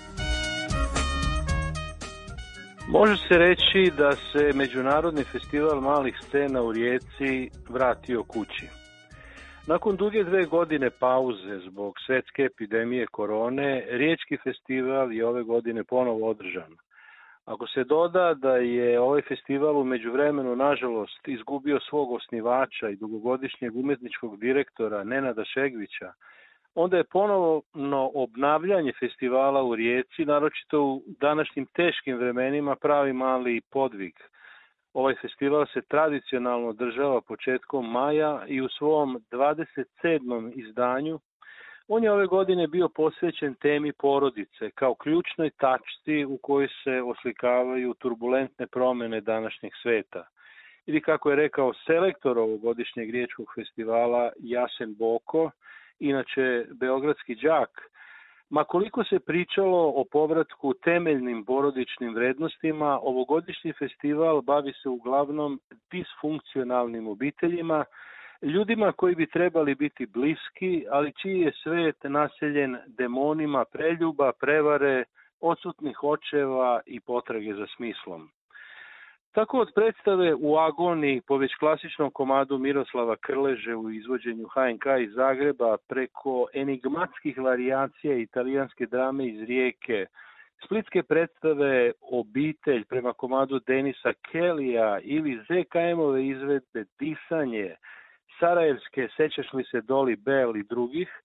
Može se reći da se Međunarodni festival malih scena u Rijeci vratio kući. Nakon duge dve godine pauze zbog svetske epidemije korone, Riječki festival je ove godine ponovo održan. Ako se doda da je ovaj festival u međuvremenu, nažalost, izgubio svog osnivača i dugogodišnjeg umetničkog direktora Nenada Šegvića, onda je ponovno obnavljanje festivala u Rijeci, naročito u današnjim teškim vremenima, pravi mali podvig. Ovaj festival se tradicionalno održava početkom maja i u svom dvadeset sedmom izdanju on je ove godine bio posvećen temi porodice kao ključnoj tačci u kojoj se oslikavaju turbulentne promene današnjeg sveta. Ili kako je rekao selektor ovogodišnjeg Riječkog festivala Jasen Boko, inače beogradski đak, ma koliko se pričalo o povratku temeljnim porodičnim vrednostima, ovogodišnji festival bavi se uglavnom disfunkcionalnim obiteljima, ljudima koji bi trebali biti bliski, ali čiji je svet naseljen demonima preljuba, prevare, odsutnih očeva i potrage za smislom. Tako od predstave U agoniji po već klasičnom komadu Miroslava Krleže u izvođenju H N K iz Zagreba, preko enigmatskih varijacija italijanske drame iz Rijeke, splitske predstave Obitelj prema komadu Denisa Kellija ili Z K M-ove izvedbe Disanje, sarajevske Sećaš li se Doli Bell i drugih,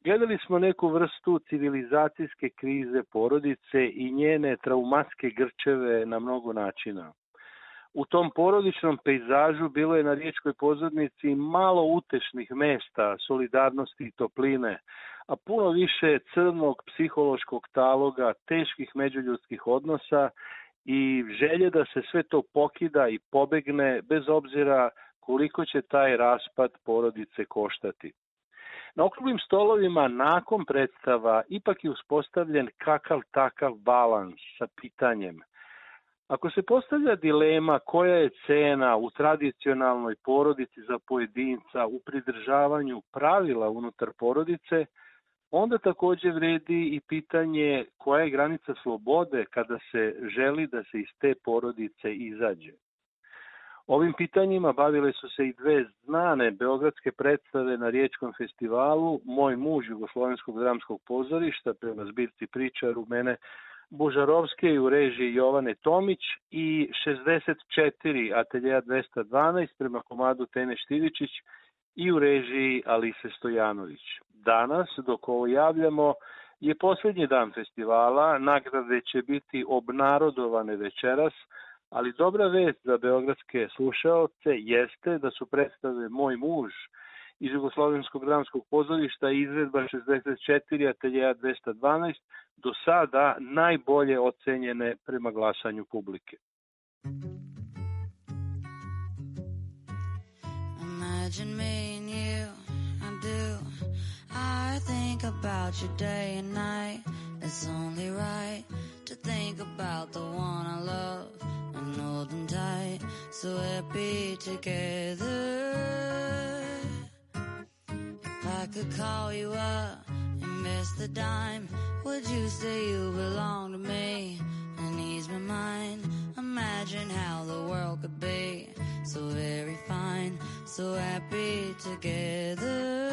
Gledali smo neku vrstu civilizacijske krize porodice i njene traumatske grčeve na mnogo načina. U tom porodičnom pejzažu bilo je na riječkoj pozornici malo utešnih mesta, solidarnosti i topline, a puno više crnog psihološkog taloga, teških međuljudskih odnosa i želje da se sve to pokida i pobegne bez obzira koliko će taj raspad porodice koštati. Na okruglim stolovima nakon predstava ipak je uspostavljen kakav takav balans sa pitanjem: ako se postavlja dilema koja je cena u tradicionalnoj porodici za pojedinca u pridržavanju pravila unutar porodice, onda također vredi i pitanje koja je granica slobode kada se želi da se iz te porodice izađe. Ovim pitanjima bavile su se i dve znane beogradske predstave na Riječkom festivalu: Moj muž Jugoslovenskog dramskog pozorišta prema zbirci priča Rumene Božarovske u režiji Jovane Tomić i šezdeset četiri Ateljeja dvesta dvanaest prema komadu Tene Štivičić i u režiji Alise Stojanović. Danas, dok ovo javljamo, je posljednji dan festivala, nagrade će biti obnarodovane večeras, ali dobra vest za beogradske slušaoce jeste da su predstave Moj muž iz Jugoslovenskog dramskog pozorišta i izvedba šezdeset četiri Ateljeja dvesta dvanaest do sada najbolje ocenjene prema glasanju publike. Imagine me and you, I do. I think about you day and night. It's only right to think about the one I love and hold them tight, so happy together. If I could call you up and miss the dime, would you say you belong to me and ease my mind? Imagine how the world could be so very fine, so happy together.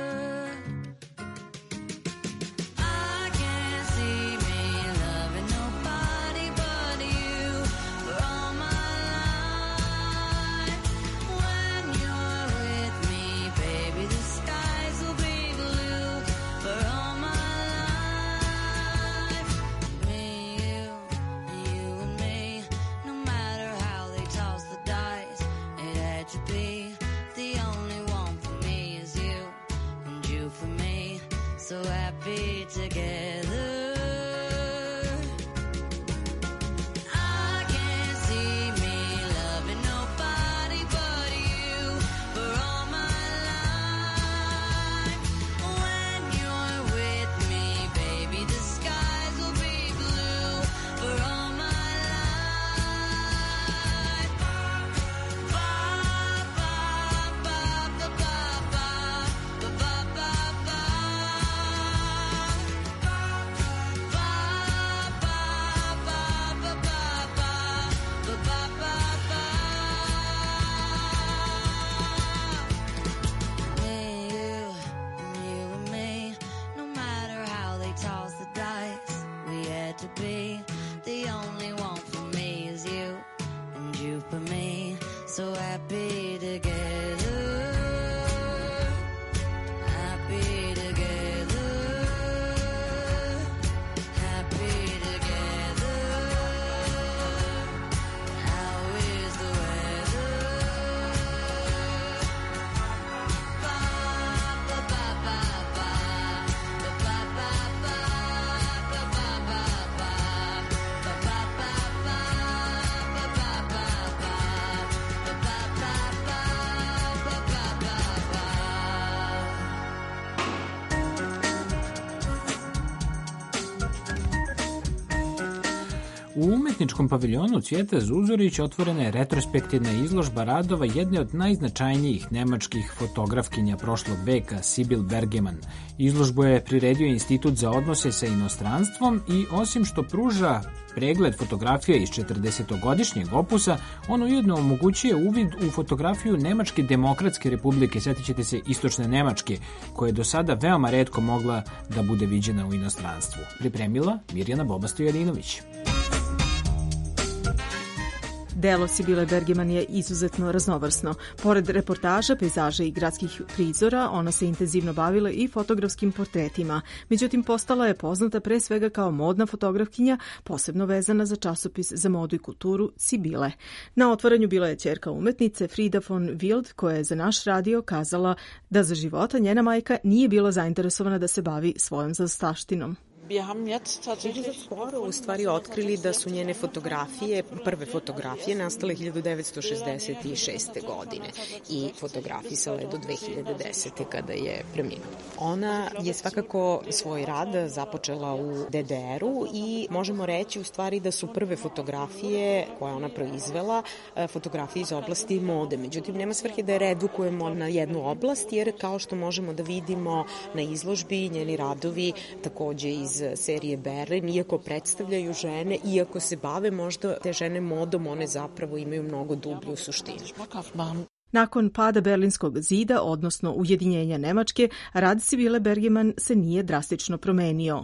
U umetničkom paviljonu Cvijeta Zuzorić otvorena je retrospektivna izložba radova jedne od najznačajnijih nemačkih fotografkinja prošlog veka, Sibyl Bergeman. Izložbu je priredio Institut za odnose sa inostranstvom i osim što pruža pregled fotografija iz četrdesetogodišnjeg opusa, on ujedno omogućuje uvid u fotografiju Nemačke demokratske republike, sjetit ćete se Istočne Nemačke, koja je do sada veoma retko mogla da bude viđena u inostranstvu. Pripremila Mirjana Boba Stojadinović. Delo Sibile Bergeman je izuzetno raznovrsno. Pored reportaža, pejzaža i gradskih prizora, ona se intenzivno bavila i fotografskim portretima. Međutim, postala je poznata pre svega kao modna fotografkinja, posebno vezana za časopis za modu i kulturu Sibile. Na otvaranju bila je ćerka umetnice Frida von Wild, koja je za naš radio kazala da za života njena majka nije bila zainteresovana da se bavi svojom zaostavštinom. Mi smo skoro u stvari otkrili da su njene fotografije, prve fotografije, nastale hiljadu devetsto šezdeset šeste. godine i fotografisala je do dve hiljade desete. kada je preminula. Ona je svakako svoj rad započela u de de eru i možemo reći u stvari da su prve fotografije koje ona proizvela fotografije iz oblasti mode. Međutim, nema svrhe da je redukujemo na jednu oblast, jer kao što možemo da vidimo na izložbi, njeni radovi takođe iz serije Berlin, iako predstavljaju žene, iako se bave možda te žene modom, one zapravo imaju mnogo dublju suštinu. Nakon pada Berlinskog zida, odnosno ujedinjenja Nemačke, rad Sibile Bergeman se nije drastično promenio.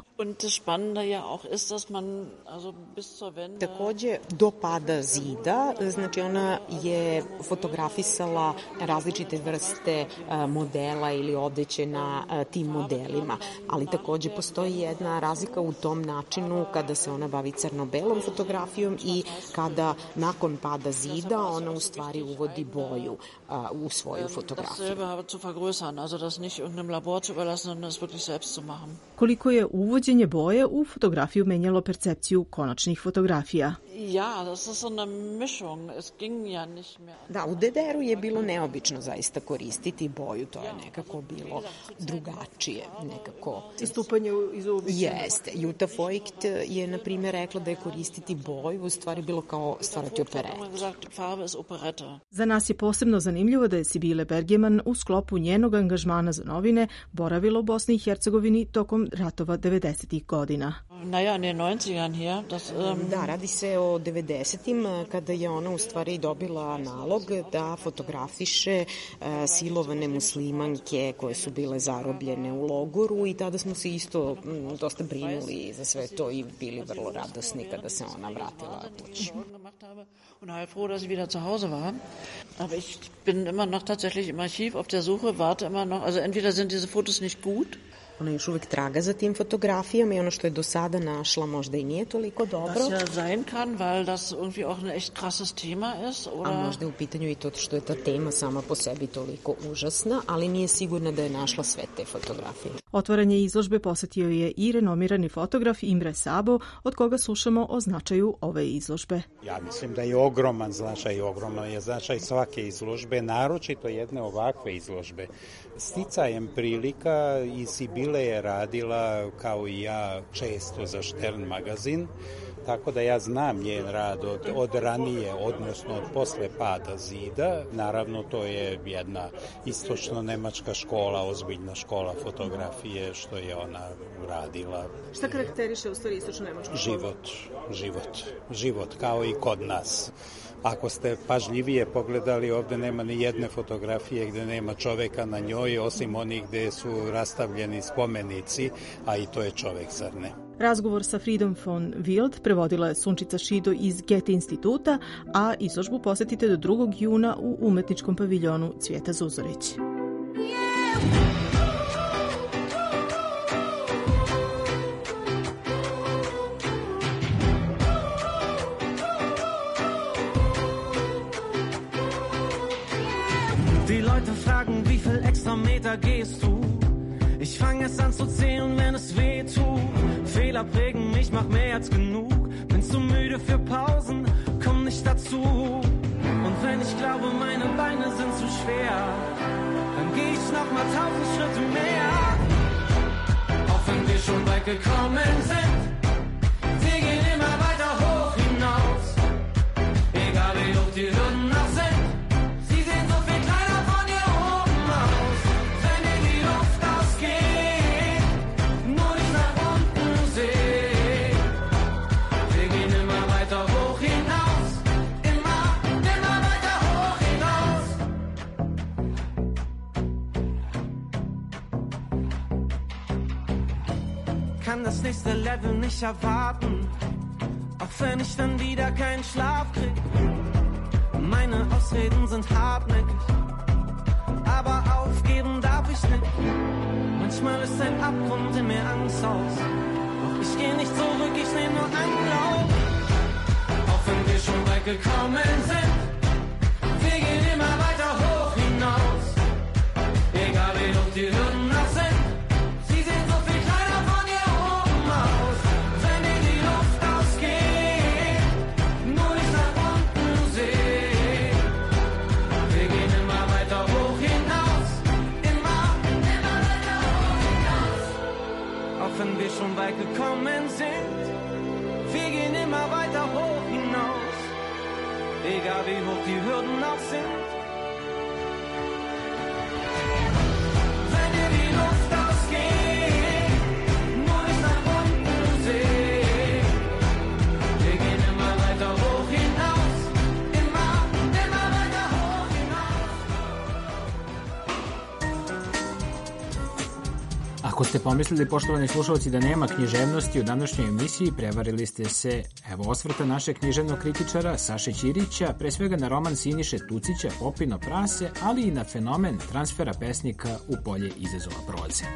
Takođe, do pada zida, znači ona je fotografisala različite vrste modela ili odeće na tim modelima, ali takođe postoji jedna razlika u tom načinu kada se ona bavi crno-belom fotografijom i kada nakon pada zida ona u stvari uvodi boju u svoju fotografiju. Koliko je uvođenje boje u fotografiju menjalo percepciju konačnih fotografija? Da, u de de eru je bilo neobično zaista koristiti boju, to je nekako bilo drugačije, nekako. Istupanje iz uobičajenog. Jeste. Jutta Voigt je, na primjer, rekla da je koristiti boju u stvari bilo kao stvarati operetu. Za nas je posebno zanimljivo da je Sibile Bergeman u sklopu njenog angažmana za novine boravila u Bosni i Hercegovini tokom ratova devedesetih godina. Da, radi se o devedesetim kada je ona u stvari dobila nalog da fotografiše silovane muslimanke koje su bile zarobljene u logoru i tada smo se isto dosta brinuli za sve to i bili vrlo radosni kada se ona vratila kući. Und war froh, dass ich wieder zu Hause war. Aber ich bin immer noch tatsächlich im Archiv auf der Suche, warte immer noch. Also entweder sind diese Fotos nicht gut. Ona još uvek traga za tim fotografijama i ono što je do sada našla možda i nije toliko dobro. Das ja sein kann, weil das irgendwie auch ein echt krasses Thema ist. Oder... A možda je u pitanju i to što je ta tema sama po sebi toliko užasna, ali nije sigurna da je našla sve te fotografije. Otvaranje izložbe posetio je i renomirani fotograf Imre Sabo, od koga slušamo o značaju ove izložbe. Ja mislim da je ogroman značaj, ogroman je značaj svake izložbe, naročito jedne ovakve izložbe. Sticajem prilika i Sibile je radila, kao i ja, često za Stern magazin, tako da ja znam njen rad od, od ranije, odnosno od posle pada zida. Naravno, to je jedna istočno-nemačka škola, ozbiljna škola fotografije, što je ona radila. Šta karakteriše u stvari istočno-nemačku školu? Život, život, život, kao i kod nas. Ako ste pažljivije pogledali, ovde nema ni jedne fotografije gde nema čoveka na njoj, osim onih gde su rastavljeni spomenici, a i to je čovek, zar ne? Razgovor sa Fridom von Wild prevodila je Sunčica Šido iz Goethe instituta, a izložbu posetite do drugog juna u umetničkom paviljonu Cvijeta Zuzorić. Die Leute fragen, wie viel extra Meter gehst du? Ich fang jetzt an zu zählen, wenn es weh tut. Fehler prägen mich, mach mehr als genug. Bin zu müde für Pausen, komm nicht dazu. Und wenn ich glaube, meine Beine sind zu schwer, dann geh ich noch mal tausend Schritte mehr. Auch wenn wir schon weit gekommen sind, wir gehen immer weiter hoch hinaus. Egal wie hoch die Hürden noch sind. Kann das nächste Level nicht erwarten, auch wenn ich dann wieder keinen Schlaf krieg. Meine Ausreden sind hartnäckig, aber aufgeben darf ich nicht. Manchmal ist ein Abgrund in mir Angst aus, doch ich geh nicht zurück, ich nehm nur Anlauf. Auch wenn wir schon weit gekommen sind, wir gehen immer weiter hoch hinaus. Egal wie hoch die Hürden noch sind, sie sehen so viel kleiner von hier oben aus. Wenn dir die Luft ausgeht, nur nicht nach unten sehen. Wir gehen immer weiter hoch hinaus, immer, immer weiter hoch hinaus. Auch wenn wir schon weit gekommen sind, wir gehen immer weiter hoch hinaus. Egal wie hoch die Hürden noch sind. Wenn dir die Luft ausgeht, nur nicht nach unten sehen. Wir gehen immer weiter hoch hinaus, immer, immer weiter hoch hinaus. Ako ste pomislili, poštovani slušalci, da nema književnosti u današnjoj emisiji, prevarili ste se. Evo osvrta našeg književnog kritičara Saše Ćirića, pre svega na roman Siniše Tucića Popino prase, ali i na fenomen transfera pesnika u polje izazova proze.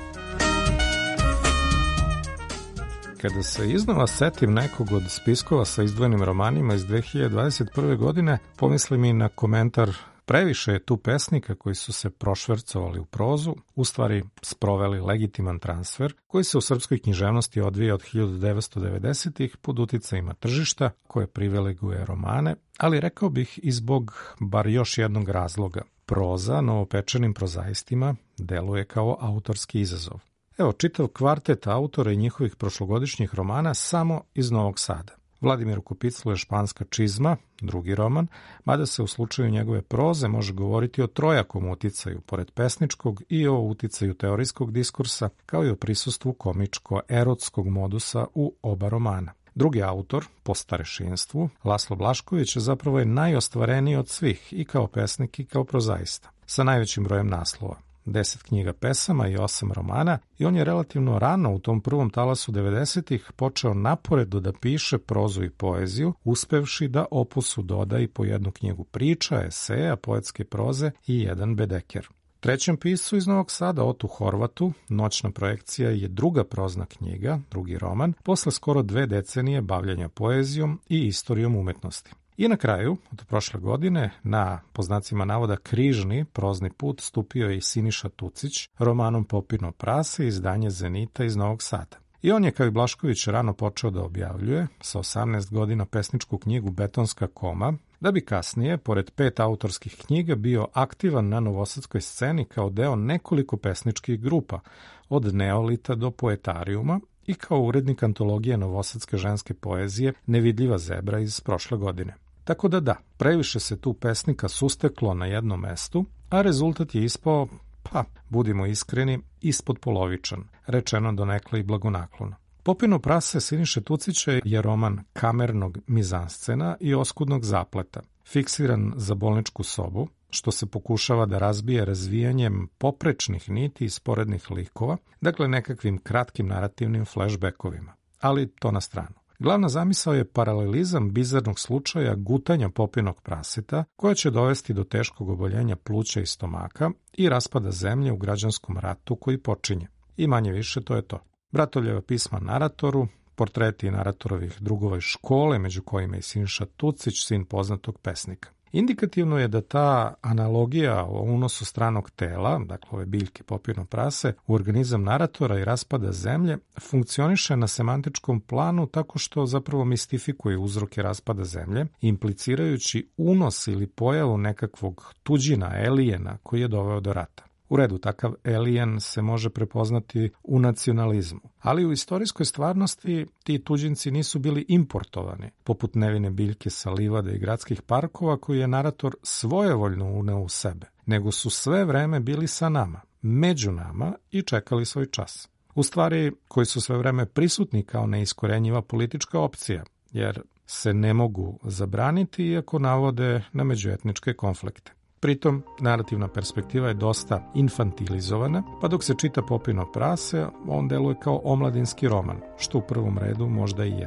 Kada se iznova setim nekog od spiskova sa izdvojenim romanima iz dve hiljade dvadeset prve. godine, pomislim i na komentar: previše je tu pesnika koji su se prošvercovali u prozu, u stvari sproveli legitiman transfer, koji se u srpskoj književnosti odvija od hiljadu devetsto devedesetih pod uticajima tržišta, koje privileguje romane, ali rekao bih i zbog bar još jednog razloga. Proza novopečenim prozaistima deluje kao autorski izazov. Evo, čitav kvartet autora i njihovih prošlogodišnjih romana samo iz Novog Sada. Vladimiru Kopiclu je Španska čizma, drugi roman, mada se u slučaju njegove proze može govoriti o trojakom uticaju, pored pesničkog i o uticaju teorijskog diskursa, kao i o prisustvu komičko-erotskog modusa u oba romana. Drugi autor, po starešinstvu, Laslo Blašković, zapravo je najostvareniji od svih, i kao pesnik i kao prozaista, sa najvećim brojem naslova. Deset knjiga pesama i osam romana, i on je relativno rano u tom prvom talasu devedesetih počeo naporedo da piše prozu i poeziju, uspevši da opusu doda i po jednu knjigu priča, eseja, poetske proze i jedan bedeker. Trećem piscu iz Novog Sada, Otu Horvatu, Noćna projekcija je druga prozna knjiga, drugi roman, posle skoro dve decenije bavljanja poezijom i istorijom umetnosti. I na kraju, od prošle godine, na, po znacima navoda, križni prozni put stupio je i Siniša Tucić romanom Popino prase, izdanje Zenita iz Novog Sada. I on je, kao i Blašković, rano počeo da objavljuje, sa osamnaest godina, pesničku knjigu Betonska koma, da bi kasnije, pored pet autorskih knjiga, bio aktivan na novosadskoj sceni kao deo nekoliko pesničkih grupa, od Neolita do Poetarijuma, i kao urednik antologije novosadske ženske poezije Nevidljiva zebra iz prošle godine. Tako da da, previše se tu pesnika susteklo na jednom mestu, a rezultat je ispao, pa, budimo iskreni, ispod polovičan, rečeno donekle i blagonaklono. Popino prase Siniše Tucića je roman kamernog mizanscena i oskudnog zapleta, fiksiran za bolničku sobu, što se pokušava da razbije razvijanjem poprečnih niti i sporednih likova, dakle nekakvim kratkim narativnim flashbackovima, ali to na stranu. Glavna zamisao je paralelizam bizarnog slučaja gutanja Popinog praseta, koja će dovesti do teškog oboljenja pluća i stomaka i raspada zemlje u građanskom ratu koji počinje. I manje više to je to. Bratovljeva pisma naratoru, portreti naratorovih drugova iz škole, među kojima je Siniša Tucić, sin poznatog pesnika. Indikativno je da ta analogija o unosu stranog tela, dakle ove biljke Popino prase, u organizam naratora i raspada zemlje, funkcioniše na semantičkom planu tako što zapravo mistifikuje uzroke raspada zemlje, implicirajući unos ili pojavu nekakvog tuđina, elijena, koji je doveo do rata. U redu, takav elijen se može prepoznati u nacionalizmu, ali u istorijskoj stvarnosti ti tuđinci nisu bili importovani, poput nevine biljke sa livada i gradskih parkova koji je narator svojevoljno uneo u sebe, nego su sve vreme bili sa nama, među nama i čekali svoj čas. U stvari, koji su sve vreme prisutni kao neiskorenjiva politička opcija, jer se ne mogu zabraniti iako navode na međuetničke konflikte. Pritom, narativna perspektiva je dosta infantilizovana, pa dok se čita Popino prase, on deluje kao omladinski roman, što u prvom redu možda i jeste.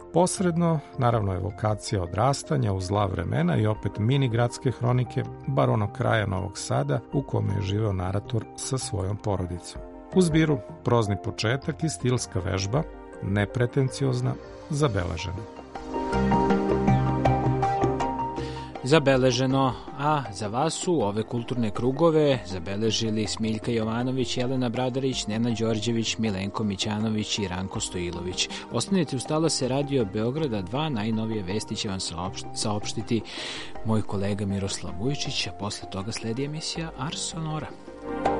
Posredno, naravno, evokacija odrastanja u zla vremena i opet mini gradske hronike, bar onog kraja Novog Sada u kome je živeo narator sa svojom porodicom. U zbiru prozni početak i stilska vežba, nepretenciozna, zabeležena. Zabeleženo, a za vas su ove kulturne krugove zabeležili Smiljka Jovanović, Jelena Bradarić, Nena Đorđević, Milenko Mićanović i Ranko Stojilović. Ostanite uz talase Radio Beograda dva, najnovije vesti će vam saopštiti moj kolega Miroslav Vujčić, a posle toga sledi emisija Ars Sonora.